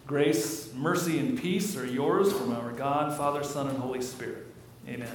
Grace, mercy, and peace are yours from our God, Father, Son, and Holy Spirit. Amen.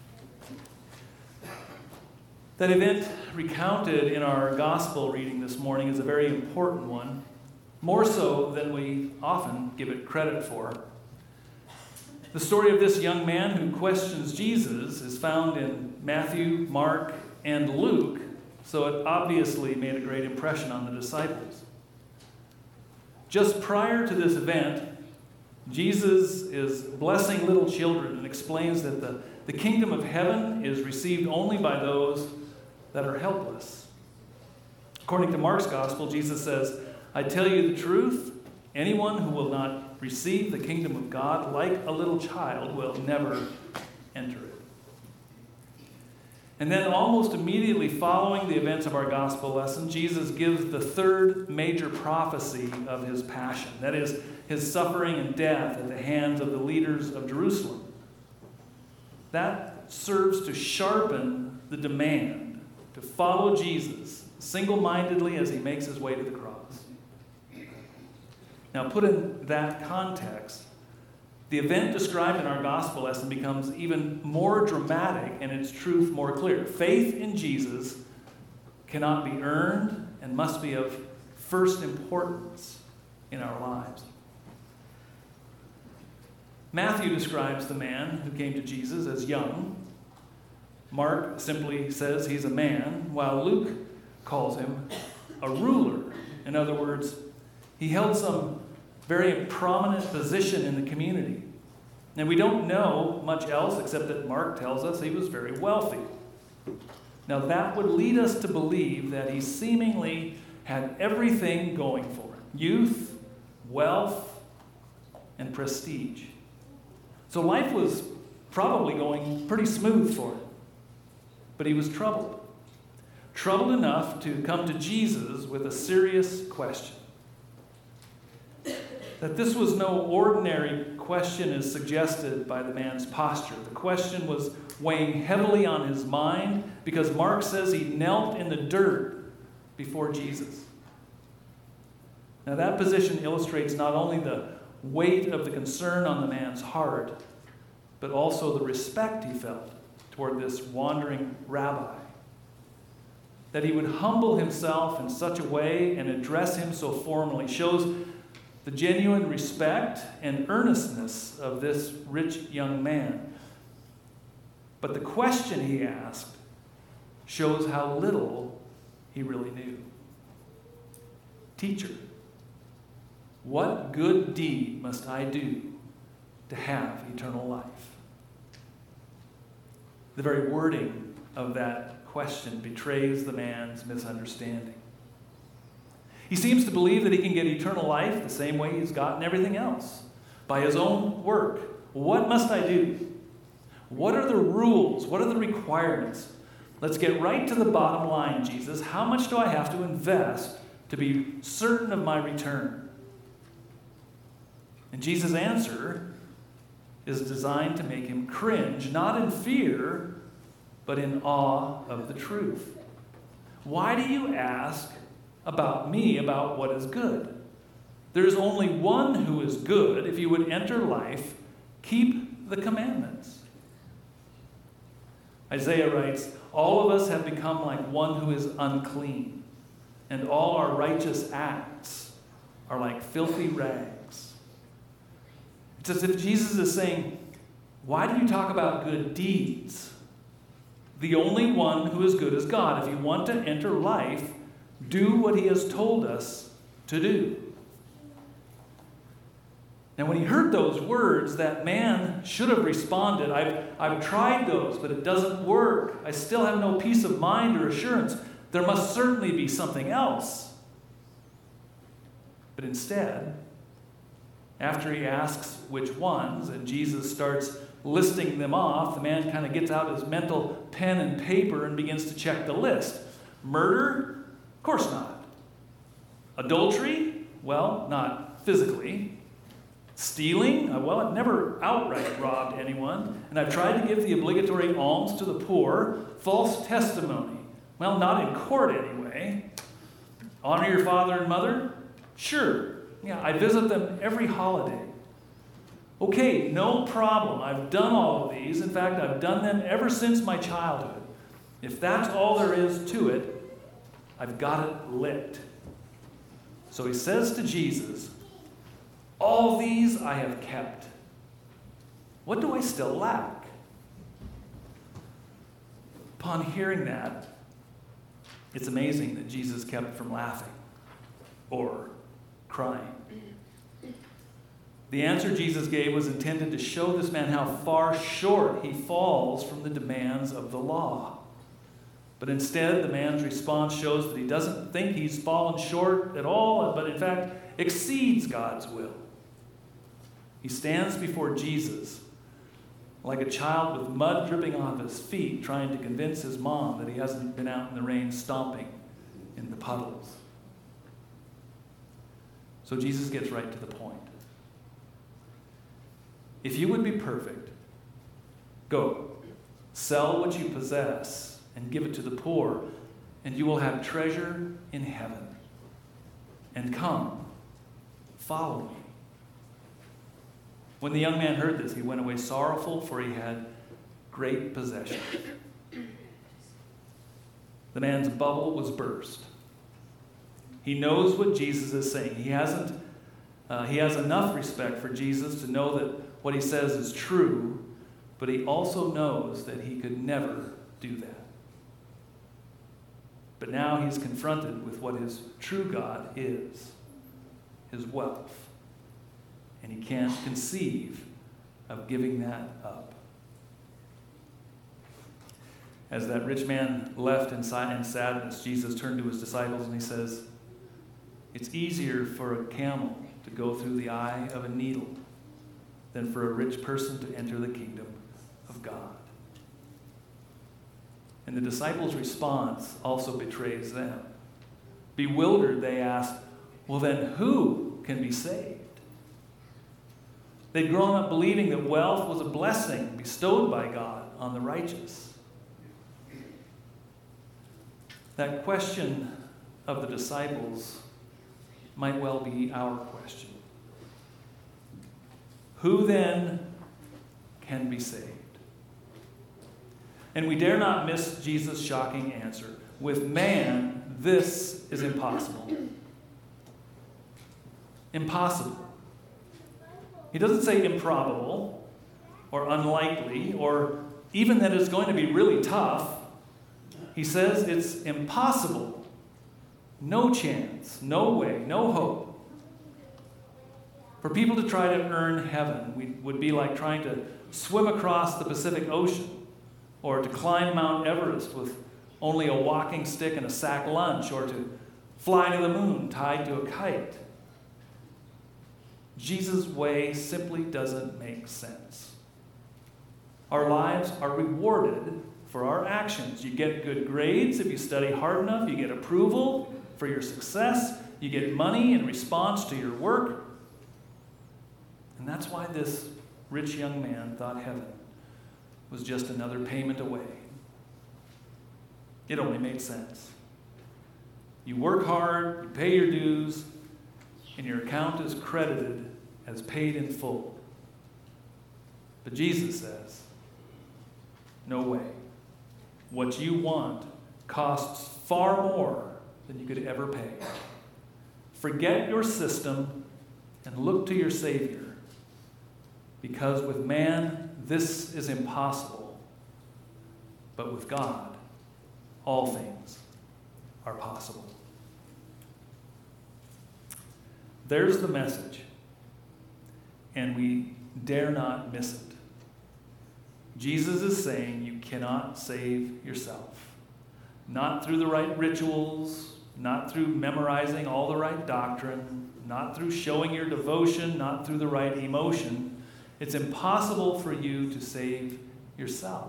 That event recounted in our gospel reading this morning is a very important one, more so than we often give it credit for. The story of this young man who questions Jesus is found in Matthew, Mark, and Luke, so it obviously made a great impression on the disciples. Just prior to this event, Jesus is blessing little children and explains that the kingdom of heaven is received only by those that are helpless. According to Mark's gospel, Jesus says, "I tell you the truth, anyone who will not receive the kingdom of God like a little child will never enter it." And then almost immediately following the events of our gospel lesson, Jesus gives the third major prophecy of his passion. That is, his suffering and death at the hands of the leaders of Jerusalem. That serves to sharpen the demand to follow Jesus single-mindedly as he makes his way to the cross. Now, put in that context, the event described in our gospel lesson becomes even more dramatic and its truth more clear. Faith in Jesus cannot be earned and must be of first importance in our lives. Matthew describes the man who came to Jesus as young. Mark simply says he's a man, while Luke calls him a ruler. In other words, he held some very prominent position in the community. And we don't know much else except that Mark tells us he was very wealthy. Now that would lead us to believe that he seemingly had everything going for him: youth, wealth, and prestige. So life was probably going pretty smooth for him. But he was troubled. Troubled enough to come to Jesus with a serious question. That this was no ordinary question is suggested by the man's posture. The question was weighing heavily on his mind because Mark says he knelt in the dirt before Jesus. Now that position illustrates not only the weight of the concern on the man's heart, but also the respect he felt toward this wandering rabbi. That he would humble himself in such a way and address him so formally shows the genuine respect and earnestness of this rich young man. But the question he asked shows how little he really knew. "Teacher, what good deed must I do to have eternal life?" The very wording of that question betrays the man's misunderstanding. He seems to believe that he can get eternal life the same way he's gotten everything else, by his own work. What must I do? What are the rules? What are the requirements? Let's get right to the bottom line, Jesus. How much do I have to invest to be certain of my return? And Jesus' answer is designed to make him cringe, not in fear, but in awe of the truth. "Why do you ask about me, about what is good? There is only one who is good. If you would enter life, keep the commandments." Isaiah writes, "All of us have become like one who is unclean, and all our righteous acts are like filthy rags." It's as if Jesus is saying, why do you talk about good deeds? The only one who is good is God. If you want to enter life, do what he has told us to do. Now, when he heard those words, that man should have responded, I've tried those, but it doesn't work. I still have no peace of mind or assurance. There must certainly be something else. But instead, after he asks which ones, and Jesus starts listing them off, the man kind of gets out his mental pen and paper and begins to check the list. Murder? Of course not. Adultery? Well, not physically. Stealing? Well, I've never outright robbed anyone, and I've tried to give the obligatory alms to the poor. False testimony? Well, not in court anyway. Honor your father and mother? Sure. Yeah, I visit them every holiday. Okay, no problem. I've done all of these. In fact, I've done them ever since my childhood. If that's all there is to it, I've got it licked. So he says to Jesus, all these I have kept. What do I still lack? Upon hearing that, it's amazing that Jesus kept from laughing or crying. The answer Jesus gave was intended to show this man how far short he falls from the demands of the law. But instead, the man's response shows that he doesn't think he's fallen short at all, but in fact exceeds God's will. He stands before Jesus like a child with mud dripping off his feet, trying to convince his mom that he hasn't been out in the rain stomping in the puddles. So Jesus gets right to the point. If you would be perfect, go, sell what you possess and give it to the poor, and you will have treasure in heaven. And come, follow me. When the young man heard this, he went away sorrowful, for he had great possessions. The man's bubble was burst. He knows what Jesus is saying. He has enough respect for Jesus to know that what he says is true, but he also knows that he could never do that. But now he's confronted with what his true God is, his wealth. And he can't conceive of giving that up. As that rich man left in sadness, Jesus turned to his disciples and he says, it's easier for a camel to go through the eye of a needle than for a rich person to enter the kingdom of God. And the disciples' response also betrays them. Bewildered, they asked, well, then who can be saved? They'd grown up believing that wealth was a blessing bestowed by God on the righteous. That question of the disciples might well be our question. Who then can be saved? And we dare not miss Jesus' shocking answer. With man, this is impossible. Impossible. He doesn't say improbable or unlikely or even that it's going to be really tough. He says it's impossible. No chance, no way, no hope. For people to try to earn heaven would be like trying to swim across the Pacific Ocean or to climb Mount Everest with only a walking stick and a sack lunch, or to fly to the moon tied to a kite. Jesus' way simply doesn't make sense. Our lives are rewarded for our actions. You get good grades if you study hard enough. You get approval for your success. You get money in response to your work. And that's why this rich young man thought heaven was just another payment away. It only made sense. You work hard, you pay your dues, and your account is credited as paid in full. But Jesus says, no way. What you want costs far more than you could ever pay. Forget your system and look to your Savior. Because with man, this is impossible. But with God, all things are possible. There's the message. And we dare not miss it. Jesus is saying you cannot save yourself. Not through the right rituals, not through memorizing all the right doctrine, not through showing your devotion, not through the right emotion. It's impossible for you to save yourself.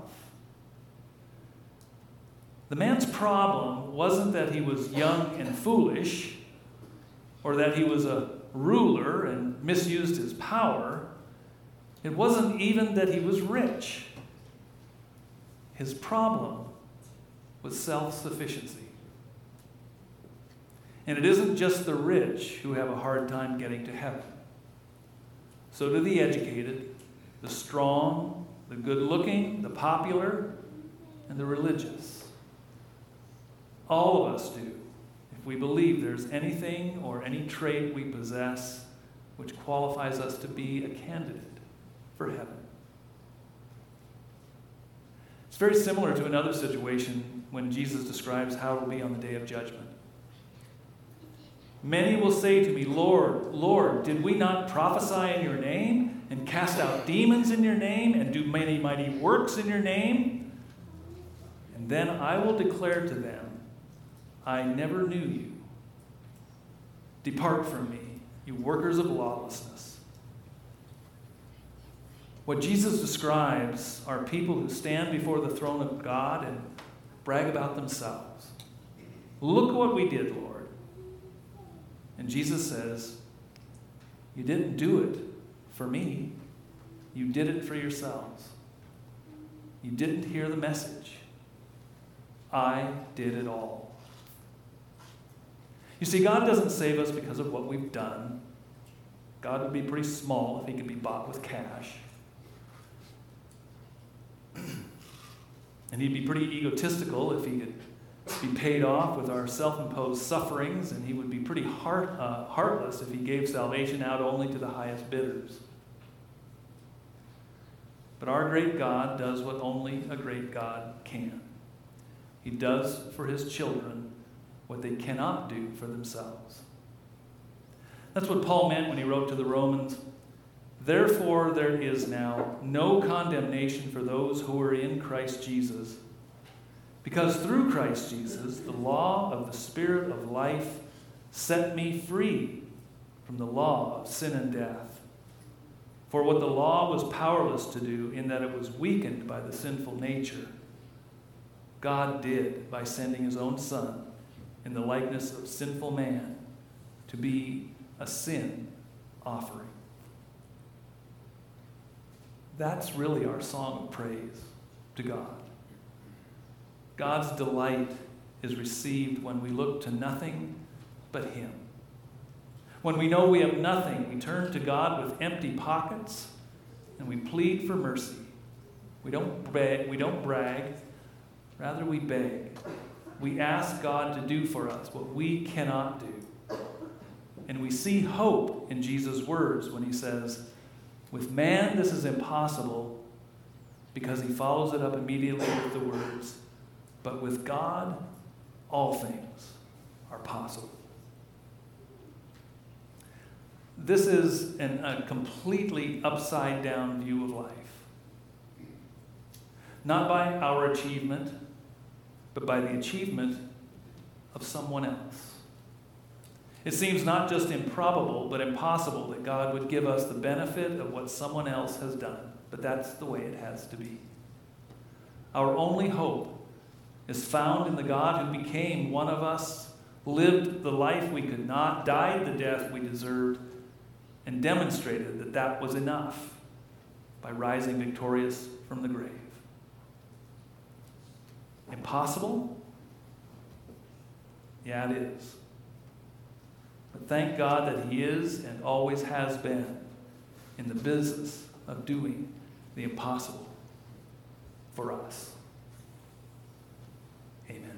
The man's problem wasn't that he was young and foolish, or that he was a ruler and misused his power. It wasn't even that he was rich. His problem was self-sufficiency. And it isn't just the rich who have a hard time getting to heaven. So do the educated, the strong, the good-looking, the popular, and the religious. All of us do, if we believe there's anything or any trait we possess which qualifies us to be a candidate for heaven. It's very similar to another situation when Jesus describes how it will be on the day of judgment. Many will say to me, Lord, Lord, did we not prophesy in your name and cast out demons in your name and do many mighty works in your name? And then I will declare to them, I never knew you. Depart from me, you workers of lawlessness. What Jesus describes are people who stand before the throne of God and brag about themselves. Look what we did, Lord. And Jesus says, you didn't do it for me. You did it for yourselves. You didn't hear the message. I did it all. You see, God doesn't save us because of what we've done. God would be pretty small if he could be bought with cash. And he'd be pretty egotistical if he could be paid off with our self-imposed sufferings, and he would be pretty heartless if he gave salvation out only to the highest bidders. But our great God does what only a great God can. He does for his children what they cannot do for themselves. That's what Paul meant when he wrote to the Romans, therefore there is now no condemnation for those who are in Christ Jesus, because through Christ Jesus, the law of the Spirit of life set me free from the law of sin and death. For what the law was powerless to do, in that it was weakened by the sinful nature, God did by sending his own Son in the likeness of sinful man to be a sin offering. That's really our song of praise to God. God's delight is received when we look to nothing but him. When we know we have nothing, we turn to God with empty pockets and we plead for mercy. We don't brag, rather we beg. We ask God to do for us what we cannot do. And we see hope in Jesus' words when he says, with man this is impossible, because he follows it up immediately with the words, but with God all things are possible. This is a completely upside down view of life. Not by our achievement, but by the achievement of someone else. It seems not just improbable, but impossible that God would give us the benefit of what someone else has done. But that's the way it has to be. Our only hope is found in the God who became one of us, lived the life we could not, died the death we deserved, and demonstrated that that was enough by rising victorious from the grave. Impossible? Yeah, it is. But thank God that he is and always has been in the business of doing the impossible for us. Amen.